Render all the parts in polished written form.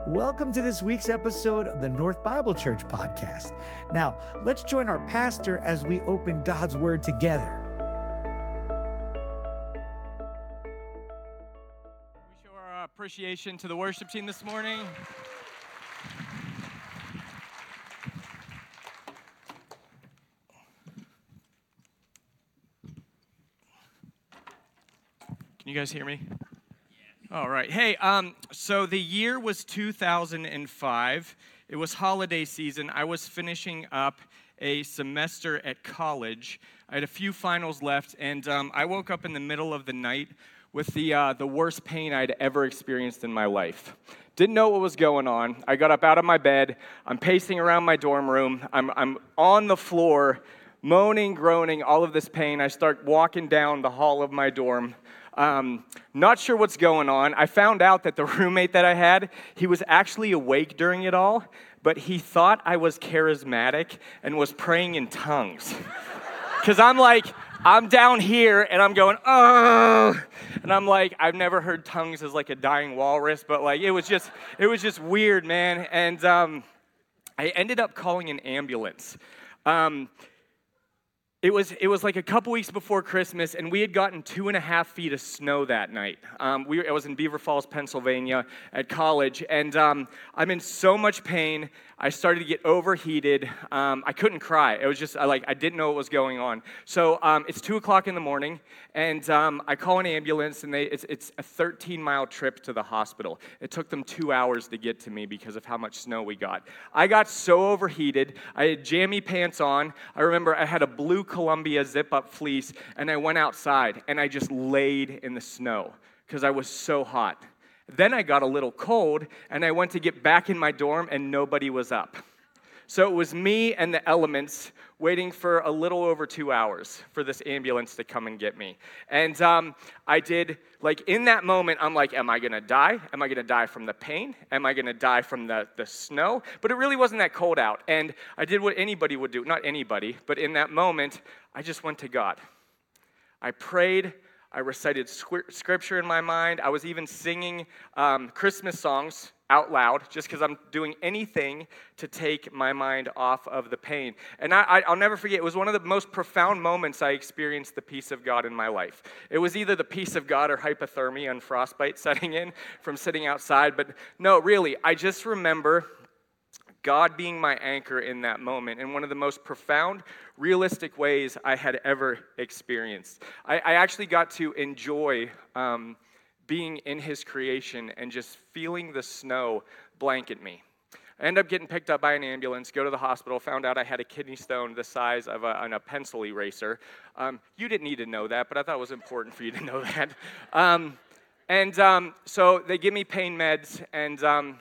Welcome to this week's episode of the North Bible Church podcast. Now, let's join our pastor as we open God's Word together. We show our appreciation to the worship team this morning. Can you guys hear me? All right. Hey, so the year was 2005. It was holiday season. I was finishing up a semester at college. I had a few finals left, and I woke up in the middle of the night with the worst pain I'd ever experienced in my life. Didn't know what was going on. I got up out of my bed. I'm pacing around my dorm room. I'm on the floor, moaning, groaning, all of this pain. I start walking down the hall of my dorm. Not sure what's going on. I found out that the roommate that I had, he was actually awake during it all, but he thought I was charismatic and was praying in tongues. Because I'm down here and I'm going, oh, and I'm like, I've never heard tongues as like a dying walrus, but like it was just weird, man. And I ended up calling an ambulance. It was like a couple weeks before Christmas, and we had gotten 2.5 feet of snow that night. I was in Beaver Falls, Pennsylvania at college, and I'm in so much pain. I started to get overheated. I couldn't cry. It was just, I didn't know what was going on. So it's 2 o'clock in the morning, and I call an ambulance, and it's a 13-mile trip to the hospital. It took them 2 hours to get to me because of how much snow we got. I got so overheated. I had jammy pants on. I remember I had a blue Columbia zip-up fleece, and I went outside, and I just laid in the snow because I was so hot. Then I got a little cold, and I went to get back in my dorm, and nobody was up. So it was me and the elements waiting for a little over 2 hours for this ambulance to come and get me. And I did, in that moment, I'm like, am I going to die? Am I going to die from the pain? Am I going to die from the snow? But it really wasn't that cold out. And I did what anybody would do. Not anybody, but in that moment, I just went to God. I prayed. I recited scripture in my mind. I was even singing Christmas songs out loud just because I'm doing anything to take my mind off of the pain. And I'll never forget, it was one of the most profound moments I experienced the peace of God in my life. It was either the peace of God or hypothermia and frostbite setting in from sitting outside. But no, really, I just remember God being my anchor in that moment in one of the most profound, realistic ways I had ever experienced. I actually got to enjoy being in His creation and just feeling the snow blanket me. I ended up getting picked up by an ambulance, go to the hospital, found out I had a kidney stone the size of a pencil eraser. You didn't need to know that, but I thought it was important for you to know that. So they give me pain meds, and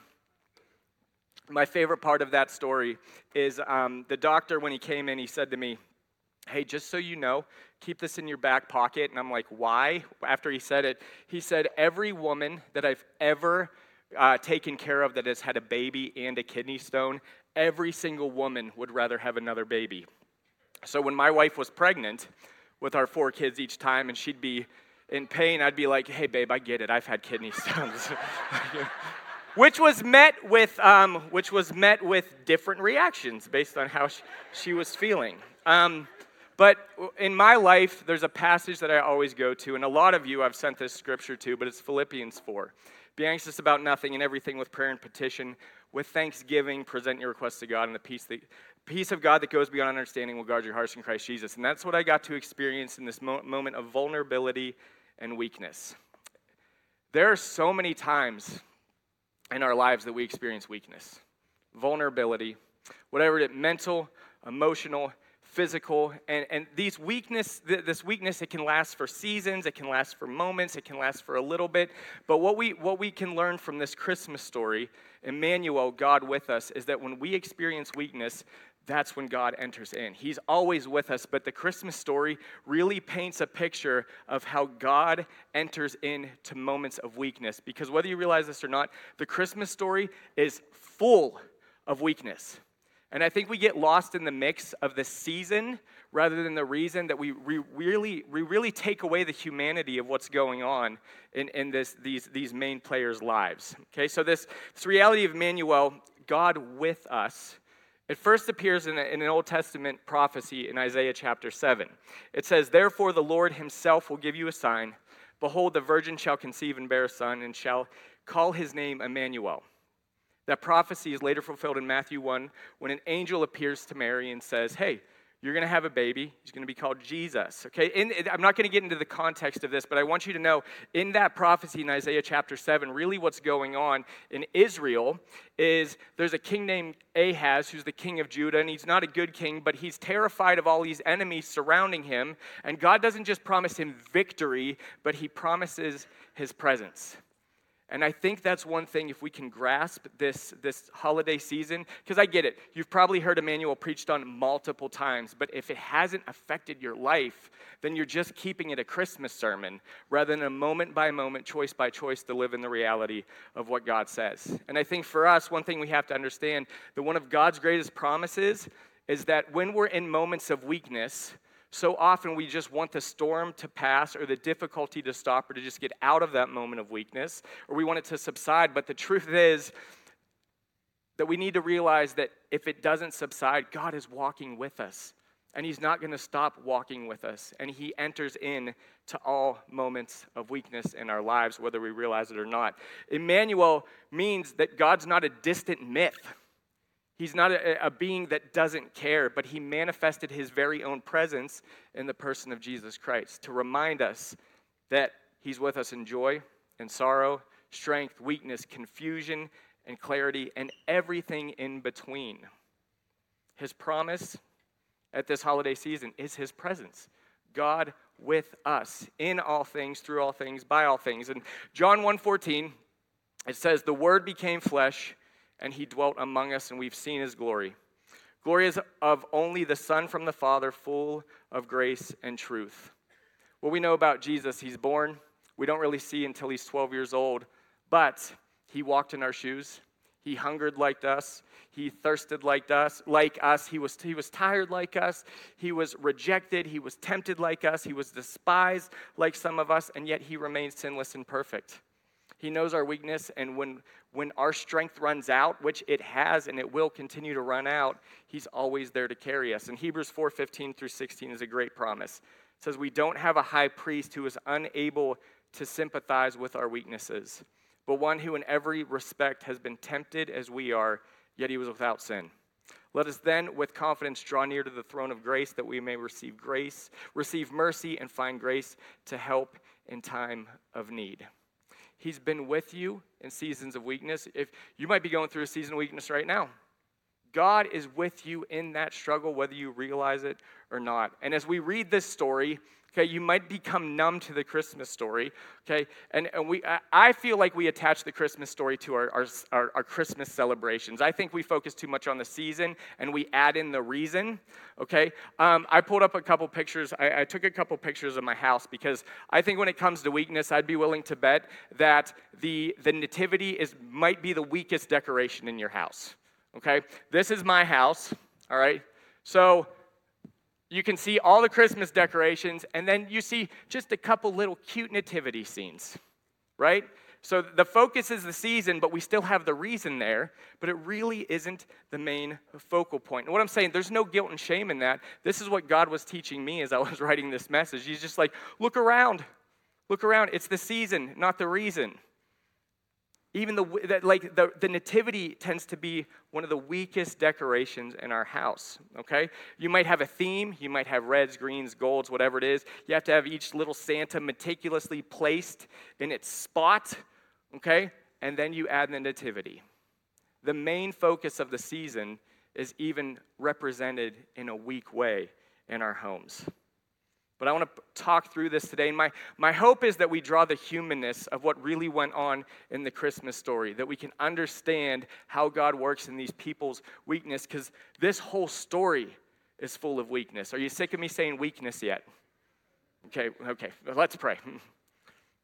my favorite part of that story is the doctor, when he came in, he said to me, hey, just so you know, keep this in your back pocket. And I'm like, why? After he said it, he said, every woman that I've ever taken care of that has had a baby and a kidney stone, every single woman would rather have another baby. So when my wife was pregnant with our 4 kids each time, and she'd be in pain, I'd be like, hey, babe, I get it. I've had kidney stones. Which was met with different reactions based on how she was feeling. But in my life, there's a passage that I always go to, and a lot of you I've sent this scripture to, but it's Philippians 4. Be anxious about nothing and everything with prayer and petition. With thanksgiving, present your requests to God, and the peace of God that goes beyond understanding will guard your hearts in Christ Jesus. And that's what I got to experience in this moment of vulnerability and weakness. There are so many times in our lives that we experience weakness, vulnerability, whatever it is, mental, emotional, physical, and this weakness, it can last for seasons, it can last for moments, it can last for a little bit. But what we can learn from this Christmas story, Emmanuel, God with us, is that when we experience weakness, that's when God enters in. He's always with us, but the Christmas story really paints a picture of how God enters into moments of weakness. Because whether you realize this or not, the Christmas story is full of weakness. And I think we get lost in the mix of the season rather than the reason, that we really take away the humanity of what's going on in these main players' lives. Okay, so this reality of Emmanuel, God with us, it first appears in an Old Testament prophecy in Isaiah chapter 7. It says, "Therefore the Lord himself will give you a sign. Behold, the virgin shall conceive and bear a son, and shall call his name Emmanuel." That prophecy is later fulfilled in Matthew 1 when an angel appears to Mary and says, "Hey, you're going to have a baby. He's going to be called Jesus." Okay, I'm not going to get into the context of this, but I want you to know in that prophecy in Isaiah chapter 7, really what's going on in Israel is there's a king named Ahaz who's the king of Judah, and he's not a good king, but he's terrified of all these enemies surrounding him, and God doesn't just promise him victory, but he promises his presence. And I think that's one thing, if we can grasp this holiday season, because I get it. You've probably heard Emmanuel preached on multiple times, but if it hasn't affected your life, then you're just keeping it a Christmas sermon rather than a moment-by-moment, choice-by-choice to live in the reality of what God says. And I think for us, one thing we have to understand, that one of God's greatest promises is that when we're in moments of weakness, so often we just want the storm to pass or the difficulty to stop or to just get out of that moment of weakness, or we want it to subside. But the truth is that we need to realize that if it doesn't subside, God is walking with us, and he's not going to stop walking with us. And he enters in to all moments of weakness in our lives, whether we realize it or not. Emmanuel means that God's not a distant myth. He's not a being that doesn't care, but he manifested his very own presence in the person of Jesus Christ to remind us that he's with us in joy and sorrow, strength, weakness, confusion, and clarity, and everything in between. His promise at this holiday season is his presence. God with us in all things, through all things, by all things. And John 1:14, it says, "The Word became flesh, and he dwelt among us, and we've seen his glory. Glory is of only the Son from the Father, full of grace and truth." What we know about Jesus, he's born. We don't really see until he's 12 years old, but he walked in our shoes. He hungered like us. He thirsted like us. He was tired like us. He was rejected. He was tempted like us. He was despised like some of us, and yet he remains sinless and perfect. He knows our weakness, and when our strength runs out, which it has and it will continue to run out, he's always there to carry us. And Hebrews 4:15 through 16 is a great promise. It says, "We don't have a high priest who is unable to sympathize with our weaknesses, but one who in every respect has been tempted as we are, yet he was without sin. Let us then with confidence draw near to the throne of grace, that we may receive mercy, and find grace to help in time of need." He's been with you in seasons of weakness. If you might be going through a season of weakness right now, God is with you in that struggle, whether you realize it or not. And as we read this story, okay, you might become numb to the Christmas story, okay? And I feel like we attach the Christmas story to our Christmas celebrations. I think we focus too much on the season, and we add in the reason, okay? I pulled up a couple pictures. I took a couple pictures of my house because I think when it comes to weakness, I'd be willing to bet that the nativity might be the weakest decoration in your house, okay? This is my house, all right? So you can see all the Christmas decorations, and then you see just a couple little cute nativity scenes, right? So the focus is the season, but we still have the reason there, but it really isn't the main focal point. And what I'm saying, there's no guilt and shame in that. This is what God was teaching me as I was writing this message. He's just like, look around. Look around. It's the season, not the reason. Even the nativity tends to be one of the weakest decorations in our house, okay? You might have a theme. You might have reds, greens, golds, whatever it is. You have to have each little Santa meticulously placed in its spot, okay? And then you add the nativity. The main focus of the season is even represented in a weak way in our homes. But I want to talk through this today. And my hope is that we draw the humanness of what really went on in the Christmas story, that we can understand how God works in these people's weakness, because this whole story is full of weakness. Are you sick of me saying weakness yet? Okay, let's pray.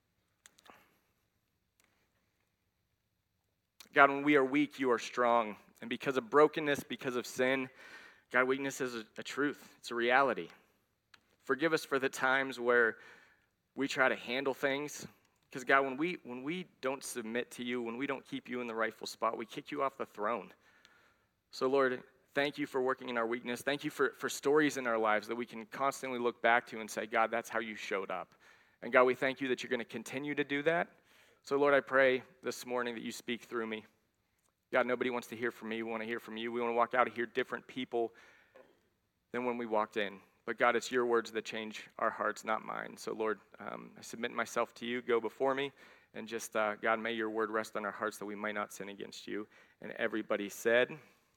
God, when we are weak, you are strong. And because of brokenness, because of sin, God, weakness is a truth. It's a reality. Forgive us for the times where we try to handle things. Because God, when we don't submit to you, when we don't keep you in the rightful spot, we kick you off the throne. So Lord, thank you for working in our weakness. Thank you for stories in our lives that we can constantly look back to and say, God, that's how you showed up. And God, we thank you that you're going to continue to do that. So Lord, I pray this morning that you speak through me. God, nobody wants to hear from me. We want to hear from you. We want to walk out of here different people than when we walked in. But God, it's your words that change our hearts, not mine. So Lord, I submit myself to you. Go before me. And just, God, may your word rest on our hearts that we might not sin against you. And everybody said,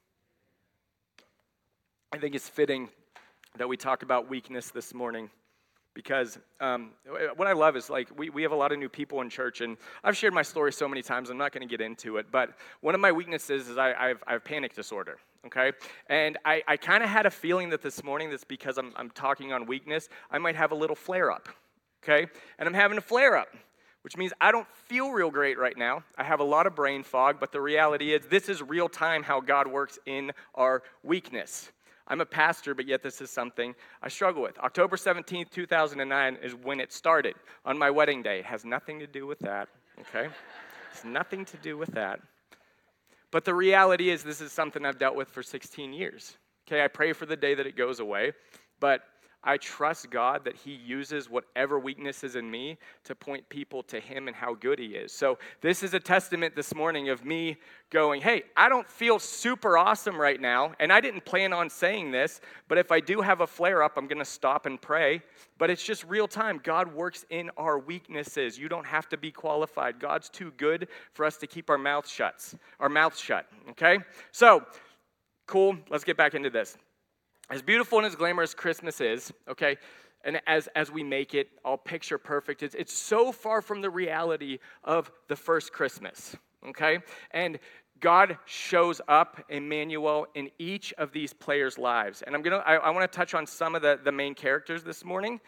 I think it's fitting that we talk about weakness this morning. Because what I love is, like, we have a lot of new people in church, and I've shared my story so many times, I'm not going to get into it, but one of my weaknesses is I have panic disorder, okay? And I kind of had a feeling that this morning, that's because I'm talking on weakness, I might have a little flare-up, okay? And I'm having a flare-up, which means I don't feel real great right now. I have a lot of brain fog, but the reality is this is real time how God works in our weakness. I'm a pastor, but yet this is something I struggle with. October 17th, 2009 is when it started, on my wedding day. It has nothing to do with that, okay? It's nothing to do with that. But the reality is this is something I've dealt with for 16 years, okay? I pray for the day that it goes away, but I trust God that he uses whatever weakness is in me to point people to him and how good he is. So this is a testament this morning of me going, hey, I don't feel super awesome right now, and I didn't plan on saying this, but if I do have a flare-up, I'm going to stop and pray. But it's just real time. God works in our weaknesses. You don't have to be qualified. God's too good for us to keep our mouths shut, okay? So, cool, let's get back into this. As beautiful and as glamorous Christmas is, okay, and as we make it all picture perfect, it's so far from the reality of the first Christmas, okay? And God shows up, Emmanuel, in each of these players' lives. And I want to touch on some of the main characters this morning,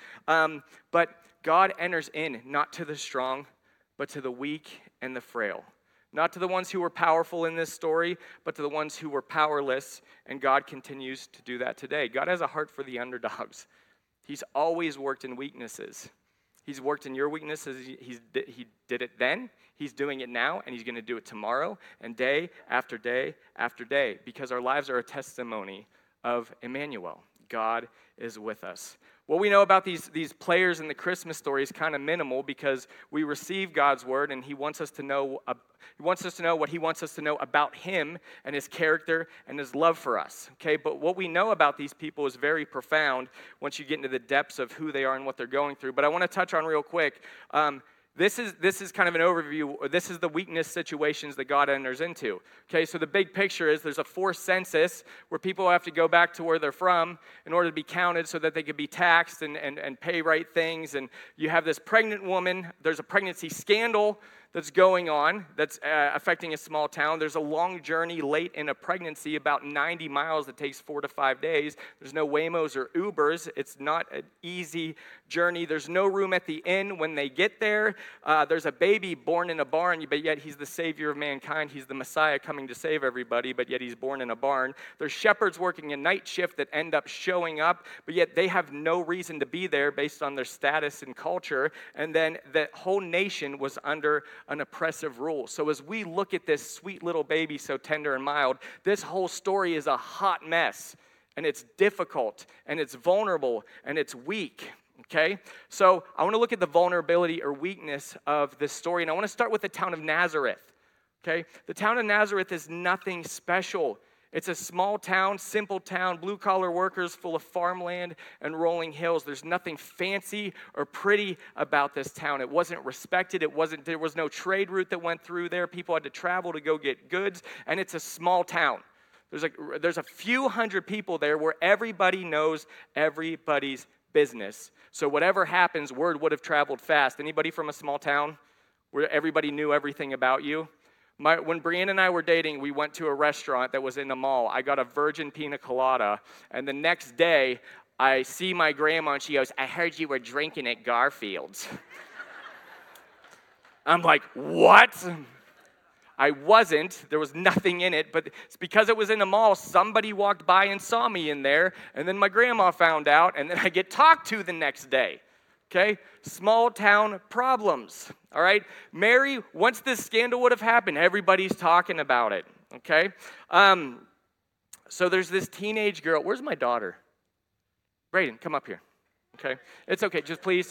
but God enters in, not to the strong, but to the weak and the frail. Not to the ones who were powerful in this story, but to the ones who were powerless, and God continues to do that today. God has a heart for the underdogs. He's always worked in weaknesses. He's worked in your weaknesses. He did it then, he's doing it now, and he's going to do it tomorrow, and day after day after day, because our lives are a testimony of Emmanuel. God is with us. What we know about these players in the Christmas story is kind of minimal because we receive God's word, and he wants us to know what he wants us to know about him and his character and his love for us. Okay, but what we know about these people is very profound once you get into the depths of who they are and what they're going through. But I want to touch on real quick. This is kind of an overview. This is the weakness situations that God enters into. Okay, so the big picture is there's a forced census where people have to go back to where they're from in order to be counted so that they could be taxed and pay right things. And you have this pregnant woman. There's a pregnancy scandal that's going on that's affecting a small town. There's a long journey late in a pregnancy, about 90 miles that takes 4 to 5 days. There's no Waymos or Ubers. It's not an easy journey. There's no room at the inn when they get there. There's a baby born in a barn, but yet he's the savior of mankind. He's the Messiah coming to save everybody, but yet he's born in a barn. There's shepherds working a night shift that end up showing up, but yet they have no reason to be there based on their status and culture. And then the whole nation was under an oppressive rule. So as we look at this sweet little baby so tender and mild, this whole story is a hot mess, and it's difficult, and it's vulnerable, and it's weak. Okay, so I want to look at the vulnerability or weakness of this story, and I want to start with the town of Nazareth. Okay, the town of Nazareth is nothing special. It's a small town, simple town, blue-collar workers full of farmland and rolling hills. There's nothing fancy or pretty about this town. It wasn't respected. There was no trade route that went through there. People had to travel to go get goods, and it's a small town. There's a few hundred people there where everybody knows everybody's business. So whatever happens, word would have traveled fast. Anybody from a small town where everybody knew everything about you? When Brianne and I were dating, we went to a restaurant that was in the mall. I got a virgin pina colada, and the next day, I see my grandma, and she goes, "I heard you were drinking at Garfield's." I'm like, what? I wasn't. There was nothing in it, but it's because it was in a mall. Somebody walked by and saw me in there, and then my grandma found out, and then I get talked to the next day. Okay? Small town problems. All right? Mary, once this scandal would have happened, everybody's talking about it. Okay? So there's this teenage girl. Where's my daughter? Brayden, come up here. Okay? It's okay. Just please.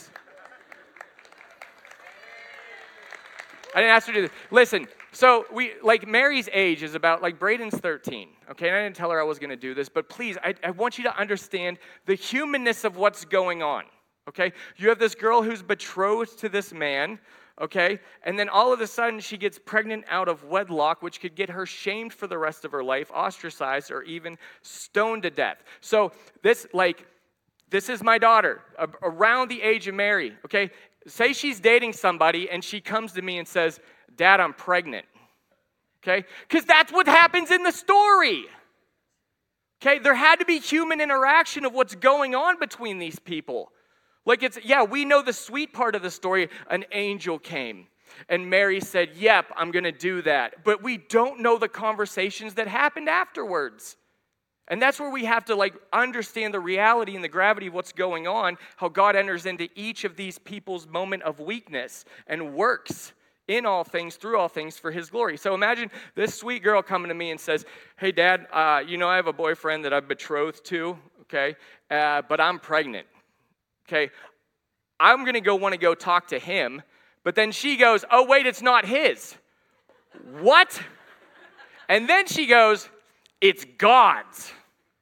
I didn't ask her to do this. Listen, so Mary's age is about, Brayden's 13, okay? And I didn't tell her I was going to do this, but please, I want you to understand the humanness of what's going on, okay? You have this girl who's betrothed to this man, okay? And then all of a sudden, she gets pregnant out of wedlock, which could get her shamed for the rest of her life, ostracized, or even stoned to death. So this is my daughter, around the age of Mary, okay? Say she's dating somebody and she comes to me and says, Dad, I'm pregnant. Okay? Because that's what happens in the story. Okay? There had to be human interaction of what's going on between these people. We know the sweet part of the story. An angel came and Mary said, yep, I'm going to do that. But we don't know the conversations that happened afterwards. And that's where we have to understand the reality and the gravity of what's going on, how God enters into each of these people's moment of weakness and works in all things, through all things for his glory. So imagine this sweet girl coming to me and says, hey, Dad, I have a boyfriend that I'm betrothed to, okay, but I'm pregnant, okay. I'm going to want to go talk to him, but then she goes, oh, wait, it's not his. What? And then she goes, it's God's.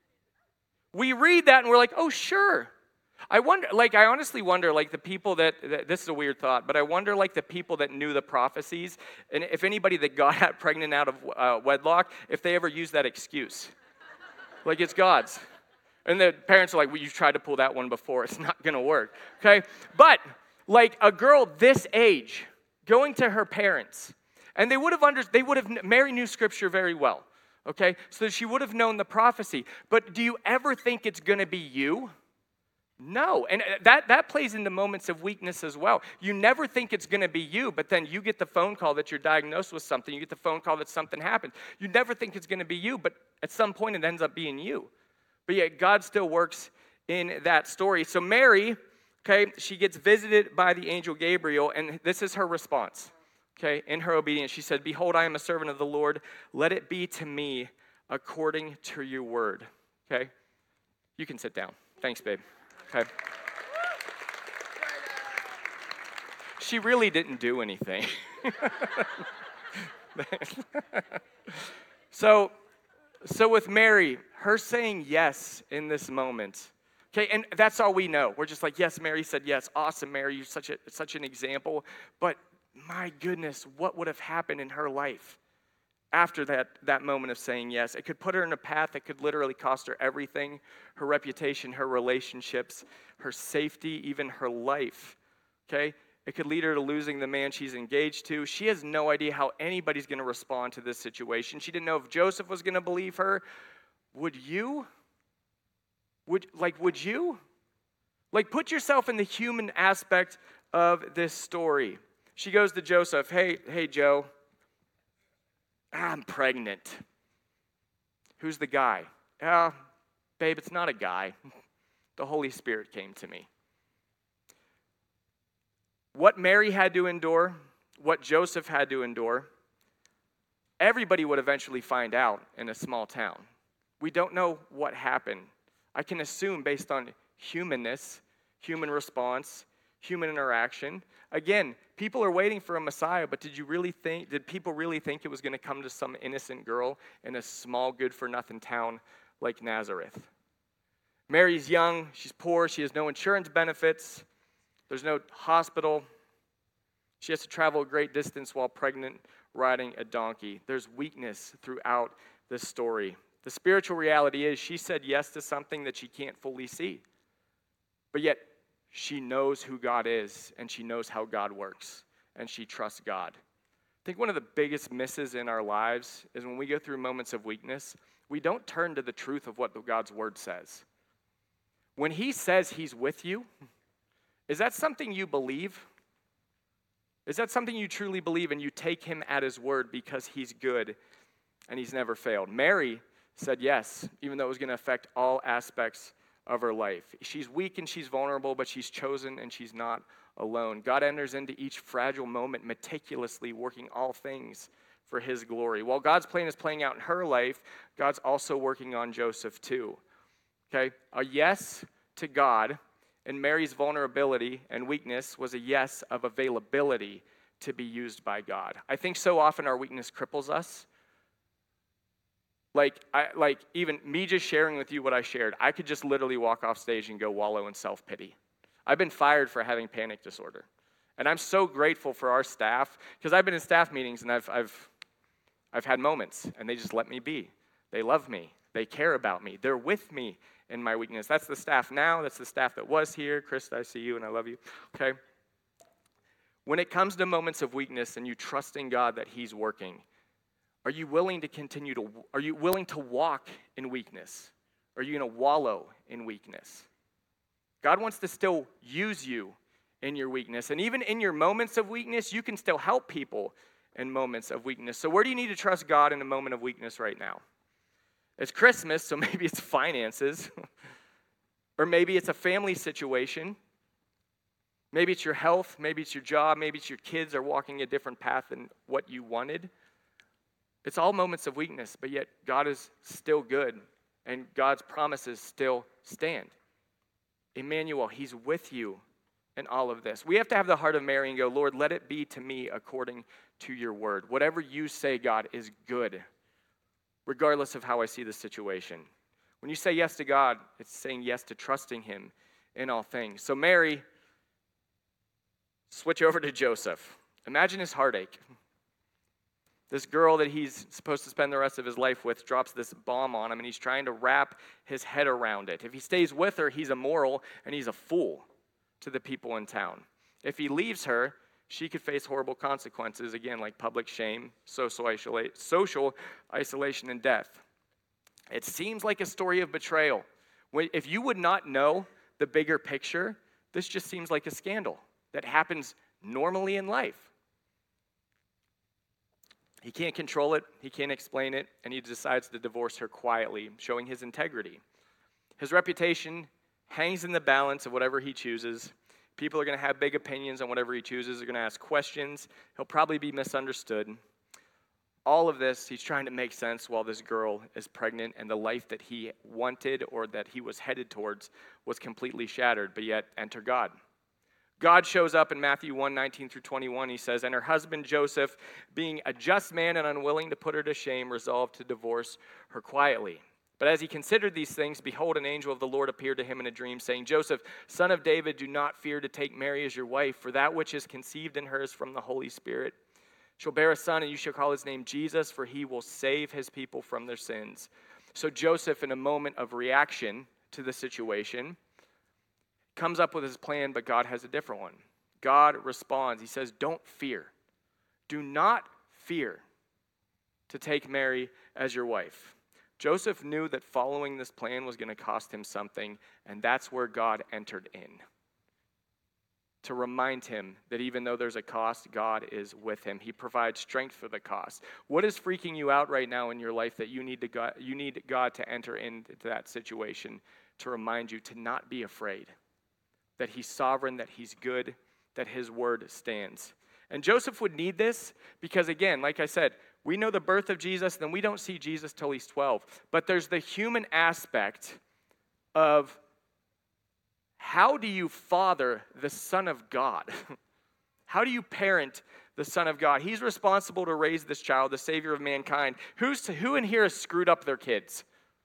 We read that and we're like, oh, sure. I honestly wonder, the people that this is a weird thought, but I wonder, the people that knew the prophecies, and if anybody that got pregnant out of wedlock, if they ever used that excuse. It's God's. And the parents are like, well, you tried to pull that one before. It's not going to work, okay? But, a girl this age going to her parents, and Mary knew Scripture very well. Okay, so she would have known the prophecy. But do you ever think it's going to be you? No, and that plays into moments of weakness as well. You never think it's going to be you, but then you get the phone call that you're diagnosed with something. You get the phone call that something happened. You never think it's going to be you, but at some point it ends up being you. But yet God still works in that story. So Mary, okay, she gets visited by the angel Gabriel, and this is her response. Okay, in her obedience, she said, behold, I am a servant of the Lord. Let it be to me according to your word. Okay? You can sit down. Thanks, babe. Okay. She really didn't do anything. So with Mary, her saying yes in this moment, okay, and that's all we know. We're just like, yes, Mary said yes. Awesome, Mary, you're such an example. But my goodness, what would have happened in her life after that moment of saying yes? It could put her in a path that could literally cost her everything, her reputation, her relationships, her safety, even her life, okay? It could lead her to losing the man she's engaged to. She has no idea how anybody's going to respond to this situation. She didn't know if Joseph was going to believe her. Would you? Would you? Put yourself in the human aspect of this story. She goes to Joseph, hey, Joe, I'm pregnant. Who's the guy? Babe, it's not a guy. The Holy Spirit came to me. What Mary had to endure, what Joseph had to endure, everybody would eventually find out in a small town. We don't know what happened. I can assume based on humanness, human response, human interaction. Again, people are waiting for a Messiah, but did people really think it was going to come to some innocent girl in a small, good-for-nothing town like Nazareth? Mary's young, she's poor, she has no insurance benefits, there's no hospital. She has to travel a great distance while pregnant, riding a donkey. There's weakness throughout this story. The spiritual reality is she said yes to something that she can't fully see, but yet she knows who God is, and she knows how God works, and she trusts God. I think one of the biggest misses in our lives is when we go through moments of weakness, we don't turn to the truth of what God's word says. When he says he's with you, is that something you believe? Is that something you truly believe and you take him at his word because he's good and he's never failed? Mary said yes, even though it was going to affect all aspects of her life. She's weak and she's vulnerable, but she's chosen and she's not alone. God enters into each fragile moment meticulously, working all things for his glory. While God's plan is playing out in her life, God's also working on Joseph too. Okay? A yes to God and Mary's vulnerability and weakness was a yes of availability to be used by God. I think so often our weakness cripples us. Like even me just sharing with you what I shared, I could just literally walk off stage and go wallow in self-pity. I've been fired for having panic disorder. And I'm so grateful for our staff, because I've been in staff meetings and I've had moments and they just let me be. They love me. They care about me. They're with me in my weakness. That's the staff now. That's the staff that was here. Chris, I see you and I love you. Okay? When it comes to moments of weakness and you trust in God that he's working, are you willing to walk in weakness? Are you going to wallow in weakness? God wants to still use you in your weakness. And even in your moments of weakness, you can still help people in moments of weakness. So where do you need to trust God in a moment of weakness right now? It's Christmas, so maybe it's finances. Or maybe it's a family situation. Maybe it's your health. Maybe it's your job. Maybe it's your kids are walking a different path than what you wanted. It's all moments of weakness, but yet God is still good, and God's promises still stand. Emmanuel, he's with you in all of this. We have to have the heart of Mary and go, Lord, let it be to me according to your word. Whatever you say, God, is good, regardless of how I see the situation. When you say yes to God, it's saying yes to trusting him in all things. So Mary, switch over to Joseph. Imagine his heartache. This girl that he's supposed to spend the rest of his life with drops this bomb on him, and he's trying to wrap his head around it. If he stays with her, he's immoral, and he's a fool to the people in town. If he leaves her, she could face horrible consequences, again, like public shame, social isolation, and death. It seems like a story of betrayal. If you would not know the bigger picture, this just seems like a scandal that happens normally in life. He can't control it, he can't explain it, and he decides to divorce her quietly, showing his integrity. His reputation hangs in the balance of whatever he chooses. People are going to have big opinions on whatever he chooses. They're going to ask questions. He'll probably be misunderstood. All of this, he's trying to make sense while this girl is pregnant, and the life that he wanted or that he was headed towards was completely shattered, but yet enter God. God shows up in Matthew 1:19-21. He says, and her husband Joseph, being a just man and unwilling to put her to shame, resolved to divorce her quietly. But as he considered these things, behold, an angel of the Lord appeared to him in a dream, saying, Joseph, son of David, do not fear to take Mary as your wife, for that which is conceived in her is from the Holy Spirit. She'll bear a son, and you shall call his name Jesus, for he will save his people from their sins. So Joseph, in a moment of reaction to the situation, comes up with his plan, but God has a different one. God responds. He says, don't fear. Do not fear to take Mary as your wife. Joseph knew that following this plan was going to cost him something, and that's where God entered in, to remind him that even though there's a cost, God is with him. He provides strength for the cost. What is freaking you out right now in your life that you need God to enter into that situation to remind you to not be afraid? That he's sovereign, that he's good, that his word stands. And Joseph would need this because, again, like I said, we know the birth of Jesus, then we don't see Jesus till he's 12. But there's the human aspect of how do you father the Son of God? How do you parent the Son of God? He's responsible to raise this child, the Savior of mankind. Who in here has screwed up their kids?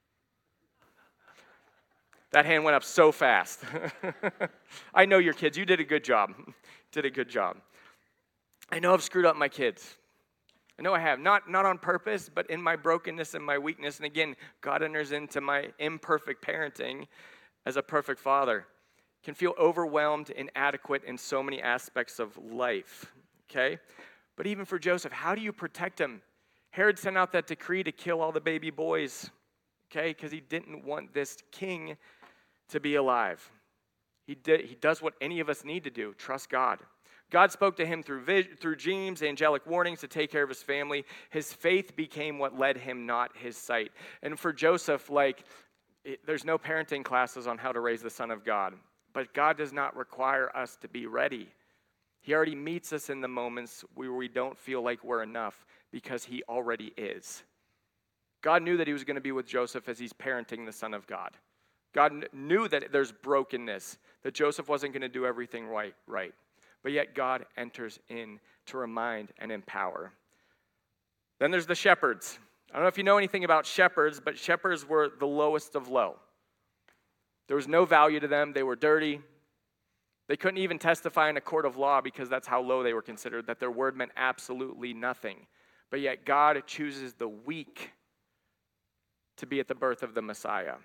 That hand went up so fast. I know your kids. You did a good job. Did a good job. I know I've screwed up my kids. I know I have. Not on purpose, but in my brokenness and my weakness. And again, God enters into my imperfect parenting as a perfect father. Can feel overwhelmed, inadequate in so many aspects of life. Okay? But even for Joseph, how do you protect him? Herod sent out that decree to kill all the baby boys. Okay? Because he didn't want this king to be alive. He does what any of us need to do, trust God. God spoke to him through dreams, angelic warnings to take care of his family. His faith became what led him, not his sight. And for Joseph, there's no parenting classes on how to raise the Son of God. But God does not require us to be ready. He already meets us in the moments where we don't feel like we're enough because he already is. God knew that he was going to be with Joseph as he's parenting the Son of God. God knew that there's brokenness, that Joseph wasn't going to do everything right. But yet God enters in to remind and empower. Then there's the shepherds. I don't know if you know anything about shepherds, but shepherds were the lowest of low. There was no value to them. They were dirty. They couldn't even testify in a court of law because that's how low they were considered, that their word meant absolutely nothing. But yet God chooses the weak to be at the birth of the Messiah.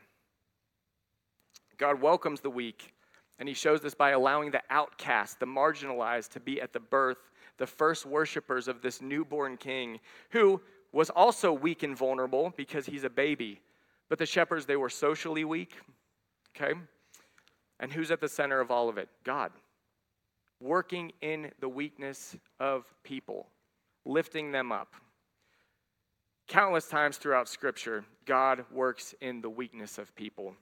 God welcomes the weak. And he shows this by allowing the outcast, the marginalized, to be at the birth, the first worshipers of this newborn king, who was also weak and vulnerable because he's a baby. But the shepherds, they were socially weak, okay? And who's at the center of all of it? God. Working in the weakness of people, lifting them up. Countless times throughout Scripture, God works in the weakness of people.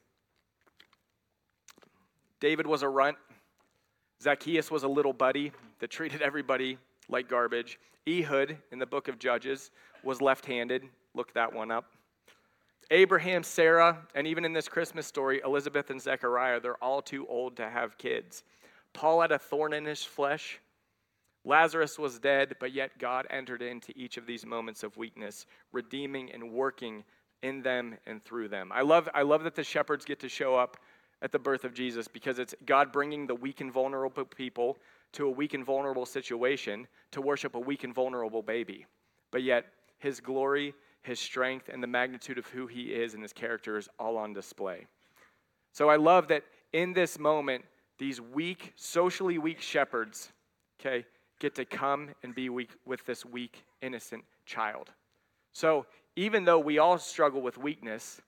David was a runt. Zacchaeus was a little buddy that treated everybody like garbage. Ehud, in the book of Judges, was left-handed. Look that one up. Abraham, Sarah, and even in this Christmas story, Elizabeth and Zechariah, they're all too old to have kids. Paul had a thorn in his flesh. Lazarus was dead, but yet God entered into each of these moments of weakness, redeeming and working in them and through them. I love that the shepherds get to show up at the birth of Jesus because it's God bringing the weak and vulnerable people to a weak and vulnerable situation to worship a weak and vulnerable baby. But yet his glory, his strength, and the magnitude of who he is and his character is all on display. So I love that in this moment, these weak, socially weak shepherds, okay, get to come and be weak with this weak, innocent child. So even though we all struggle with weakness,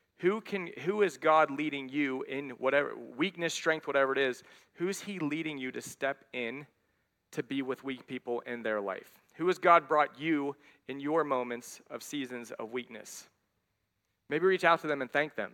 who is God leading you in whatever weakness, strength, whatever it is? Who's he leading you to step in to be with weak people in their life? Who has God brought you in your moments of seasons of weakness? Maybe reach out to them and thank them.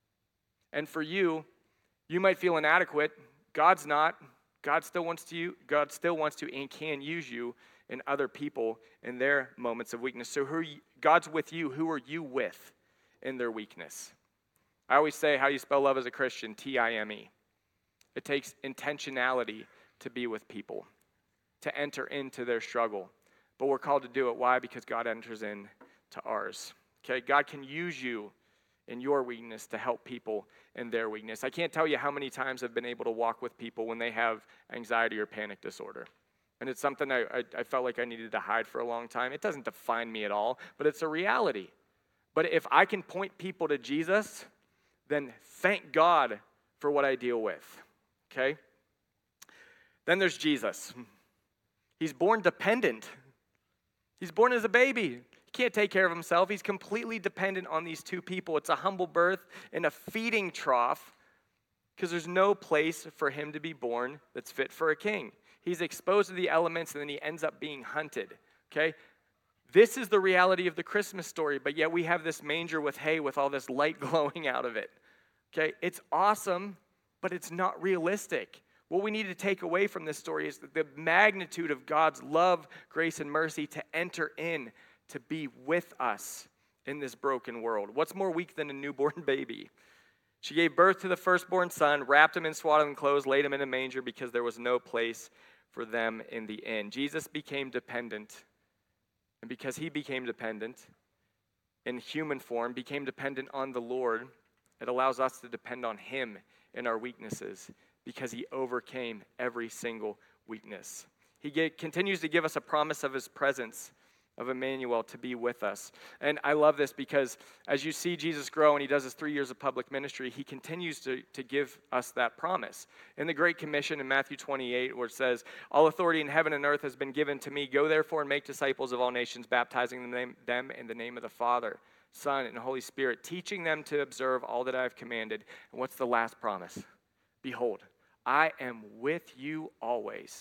And for you, you might feel inadequate. God's not. God still wants to and can use you in other people in their moments of weakness. So God's with you. Who are you with in their weakness? I always say, how do you spell love as a Christian? T-I-M-E. It takes intentionality to be with people, to enter into their struggle. But we're called to do it. Why? Because God enters into ours. Okay, God can use you in your weakness to help people in their weakness. I can't tell you how many times I've been able to walk with people when they have anxiety or panic disorder. And it's something I felt like I needed to hide for a long time. It doesn't define me at all, but it's a reality. But if I can point people to Jesus, then thank God for what I deal with, okay? Then there's Jesus. He's born dependent. He's born as a baby. He can't take care of himself. He's completely dependent on these two people. It's a humble birth in a feeding trough because there's no place for him to be born that's fit for a king. He's exposed to the elements and then he ends up being hunted, okay? This is the reality of the Christmas story, but yet we have this manger with hay with all this light glowing out of it. Okay, it's awesome, but it's not realistic. What we need to take away from this story is the magnitude of God's love, grace, and mercy to enter in, to be with us in this broken world. What's more weak than a newborn baby? She gave birth to the firstborn son, wrapped him in swaddling clothes, laid him in a manger because there was no place for them in the inn. Jesus became dependent. And because he became dependent in human form, became dependent on the Lord, it allows us to depend on him in our weaknesses because he overcame every single weakness. He continues to give us a promise of his presence, of Emmanuel, to be with us. And I love this because as you see Jesus grow and he does his 3 years of public ministry, he continues to give us that promise. In the Great Commission in Matthew 28, where it says, all authority in heaven and earth has been given to me. Go therefore and make disciples of all nations, baptizing them in the name of the Father, Son, and Holy Spirit, teaching them to observe all that I have commanded. And what's the last promise? Behold, I am with you always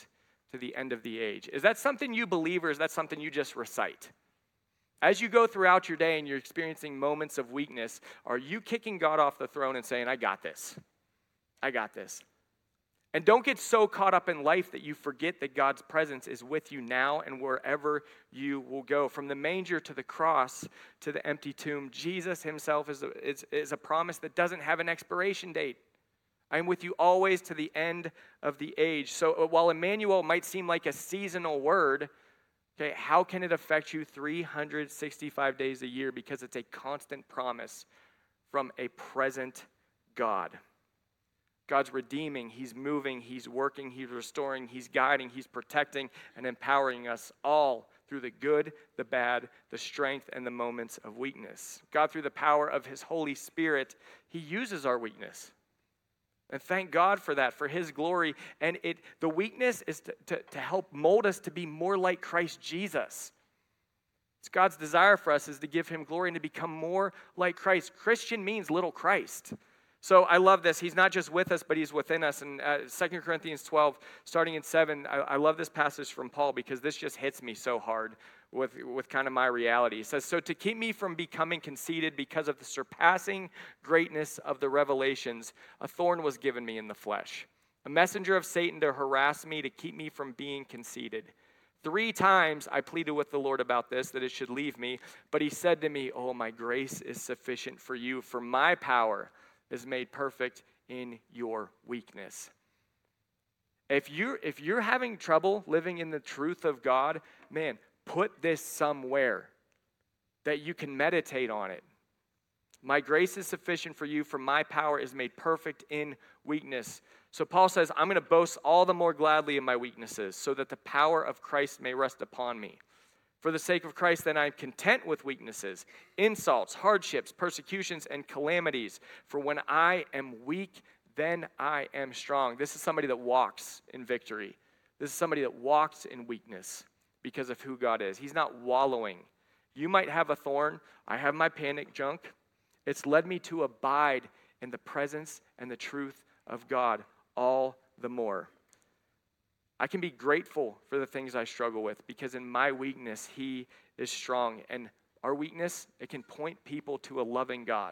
to the end of the age. Is that something you believe, or is that something you just recite? As you go throughout your day and you're experiencing moments of weakness, are you kicking God off the throne and saying, I got this. I got this. And don't get so caught up in life that you forget that God's presence is with you now and wherever you will go. From the manger to the cross to the empty tomb, Jesus himself is a promise that doesn't have an expiration date. I am with you always to the end of the age. So while Emmanuel might seem like a seasonal word, okay, how can it affect you 365 days a year? Because it's a constant promise from a present God. God's redeeming, he's moving, he's working, he's restoring, he's guiding, he's protecting, and empowering us all through the good, the bad, the strength, and the moments of weakness. God, through the power of his Holy Spirit, he uses our weakness. And thank God for that, for his glory. And the weakness is to help mold us to be more like Christ Jesus. It's God's desire for us is to give him glory and to become more like Christ. Christian means little Christ. So I love this. He's not just with us, but he's within us. In 2 Corinthians 12, starting in 7, I love this passage from Paul because this just hits me so hard with kind of my reality. He says, so to keep me from becoming conceited because of the surpassing greatness of the revelations, a thorn was given me in the flesh, a messenger of Satan to harass me, to keep me from being conceited. 3 times I pleaded with the Lord about this, that it should leave me. But he said to me, oh, my grace is sufficient for you, for my power is made perfect in your weakness. If you're having trouble living in the truth of God, man, put this somewhere that you can meditate on it. My grace is sufficient for you, for my power is made perfect in weakness. So Paul says, I'm going to boast all the more gladly in my weaknesses, so that the power of Christ may rest upon me. For the sake of Christ, then I am content with weaknesses, insults, hardships, persecutions, and calamities. For when I am weak, then I am strong. This is somebody that walks in victory. This is somebody that walks in weakness because of who God is. He's not wallowing. You might have a thorn. I have my panic junk. It's led me to abide in the presence and the truth of God all the more. I can be grateful for the things I struggle with because in my weakness, he is strong. And our weakness, it can point people to a loving God.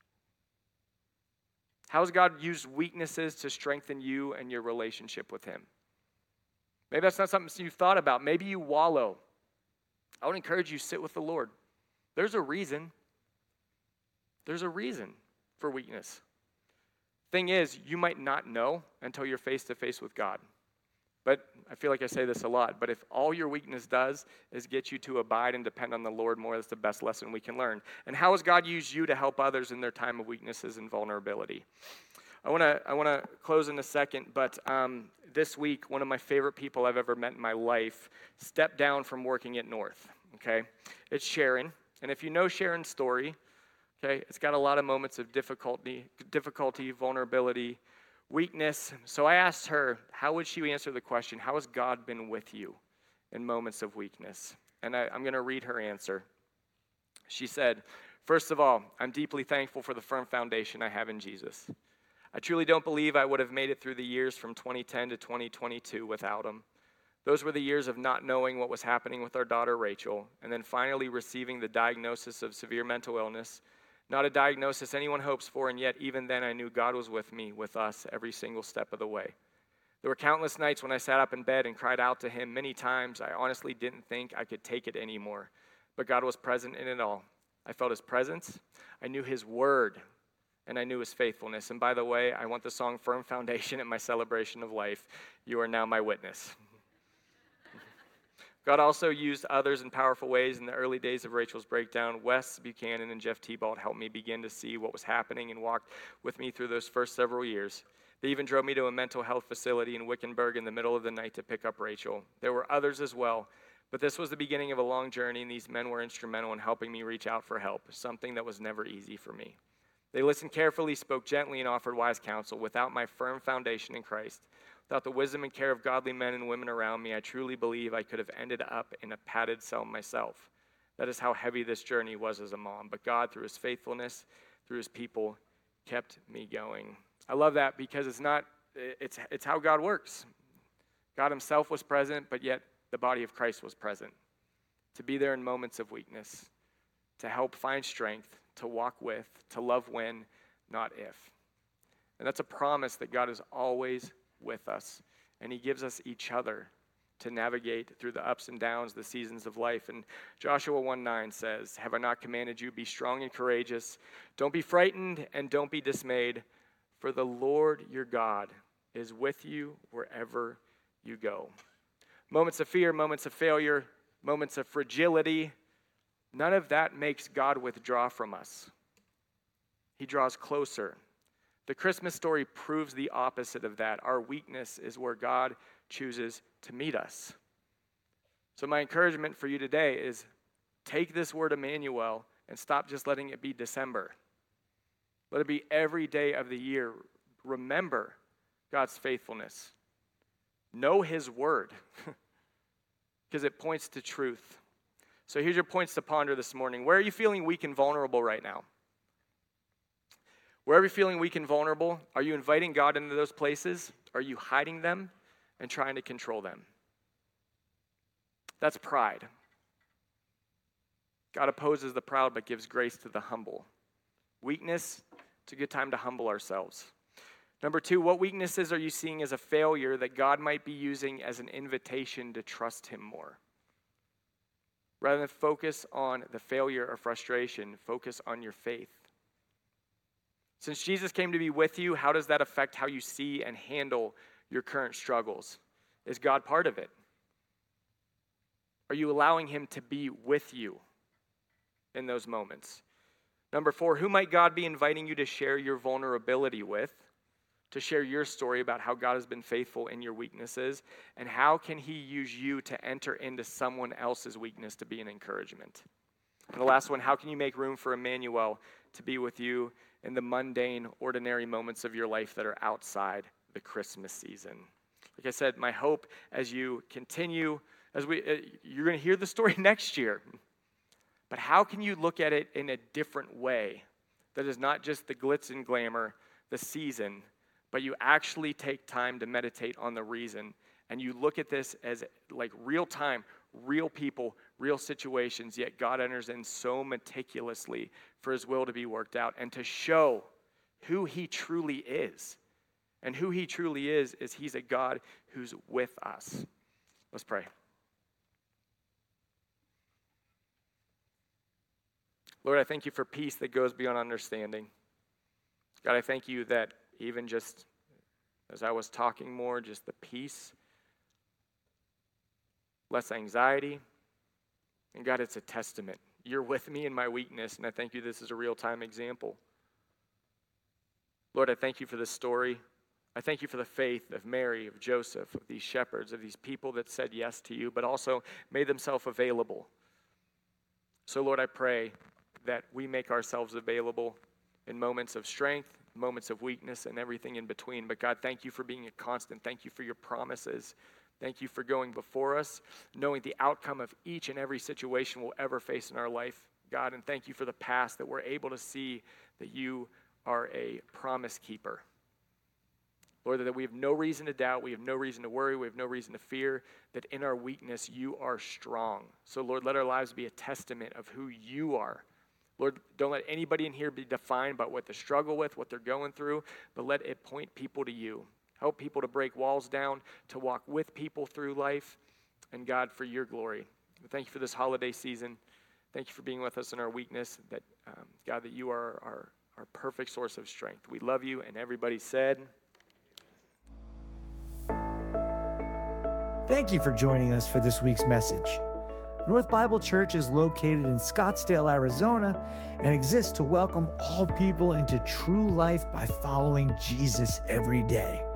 How has God used weaknesses to strengthen you and your relationship with him? Maybe that's not something you've thought about. Maybe you wallow. I would encourage you, sit with the Lord. There's a reason. There's a reason for weakness. Thing is, you might not know until you're face to face with God. But I feel like I say this a lot, but if all your weakness does is get you to abide and depend on the Lord more, that's the best lesson we can learn. And how has God used you to help others in their time of weaknesses and vulnerability? I want to close in a second, but this week, one of my favorite people I've ever met in my life stepped down from working at North, okay? It's Sharon, and if you know Sharon's story, okay, it's got a lot of moments of difficulty, vulnerability, weakness. So I asked her, how would she answer the question, how has God been with you in moments of weakness? And I'm going to read her answer. She said, first of all, I'm deeply thankful for the firm foundation I have in Jesus. I truly don't believe I would have made it through the years from 2010 to 2022 without him. Those were the years of not knowing what was happening with our daughter Rachel, and then finally receiving the diagnosis of severe mental illness. Not a diagnosis anyone hopes for, and yet even then I knew God was with me, with us, every single step of the way. There were countless nights when I sat up in bed and cried out to him. Many times I honestly didn't think I could take it anymore, but God was present in it all. I felt his presence, I knew his word, and I knew his faithfulness. And by the way, I want the song Firm Foundation at my celebration of life. You are now my witness. God also used others in powerful ways in the early days of Rachel's breakdown. Wes Buchanan and Jeff Tebold helped me begin to see what was happening and walked with me through those first several years. They even drove me to a mental health facility in Wickenburg in the middle of the night to pick up Rachel. There were others as well, but this was the beginning of a long journey, and these men were instrumental in helping me reach out for help, something that was never easy for me. They listened carefully, spoke gently, and offered wise counsel. Without my firm foundation in Christ, without the wisdom and care of godly men and women around me, I truly believe I could have ended up in a padded cell myself. That is how heavy this journey was as a mom. But God, through his faithfulness, through his people, kept me going. I love that because it's how God works. God himself was present, but yet the body of Christ was present. To be there in moments of weakness, to help find strength, to walk with, to love when, not if. And that's a promise that God is always with us, and he gives us each other to navigate through the ups and downs, the seasons of life. And Joshua 1:9 says, "Have I not commanded you, be strong and courageous? Don't be frightened and don't be dismayed, for the Lord your God is with you wherever you go." Moments of fear, moments of failure, moments of fragility, none of that makes God withdraw from us. He draws closer. The Christmas story proves the opposite of that. Our weakness is where God chooses to meet us. So my encouragement for you today is take this word Emmanuel and stop just letting it be December. Let it be every day of the year. Remember God's faithfulness. Know his word because it points to truth. So here's your points to ponder this morning. Where are you feeling weak and vulnerable right now? Wherever you're feeling weak and vulnerable, are you inviting God into those places? Are you hiding them and trying to control them? That's pride. God opposes the proud but gives grace to the humble. Weakness, it's a good time to humble ourselves. Number 2, what weaknesses are you seeing as a failure that God might be using as an invitation to trust him more? Rather than focus on the failure or frustration, focus on your faith. Since Jesus came to be with you, how does that affect how you see and handle your current struggles? Is God part of it? Are you allowing him to be with you in those moments? Number 4, who might God be inviting you to share your vulnerability with, to share your story about how God has been faithful in your weaknesses, and how can he use you to enter into someone else's weakness to be an encouragement? And the last one, how can you make room for Emmanuel to be with you in the mundane, ordinary moments of your life that are outside the Christmas season? Like I said, my hope as you continue, you're going to hear the story next year, but how can you look at it in a different way that is not just the glitz and glamour, the season, but you actually take time to meditate on the reason, and you look at this as like real time, real people, real situations, yet God enters in so meticulously for his will to be worked out and to show who he truly is. And who he truly is he's a God who's with us. Let's pray. Lord, I thank you for peace that goes beyond understanding. God, I thank you that even just as I was talking more, just the peace, less anxiety. And God, it's a testament. You're with me in my weakness, and I thank you this is a real-time example. Lord, I thank you for this story. I thank you for the faith of Mary, of Joseph, of these shepherds, of these people that said yes to you, but also made themselves available. So, Lord, I pray that we make ourselves available in moments of strength, moments of weakness, and everything in between. But God, thank you for being a constant. Thank you for your promises. Thank you for going before us, knowing the outcome of each and every situation we'll ever face in our life, God. And thank you for the past that we're able to see that you are a promise keeper. Lord, that we have no reason to doubt, we have no reason to worry, we have no reason to fear, that in our weakness you are strong. So Lord, let our lives be a testament of who you are. Lord, don't let anybody in here be defined by what they struggle with, what they're going through, but let it point people to you. Help people to break walls down, to walk with people through life, and God, for your glory. Thank you for this holiday season. Thank you for being with us in our weakness, that God, that you are our perfect source of strength. We love you, and everybody said... Thank you for joining us for this week's message. North Bible Church is located in Scottsdale, Arizona, and exists to welcome all people into true life by following Jesus every day.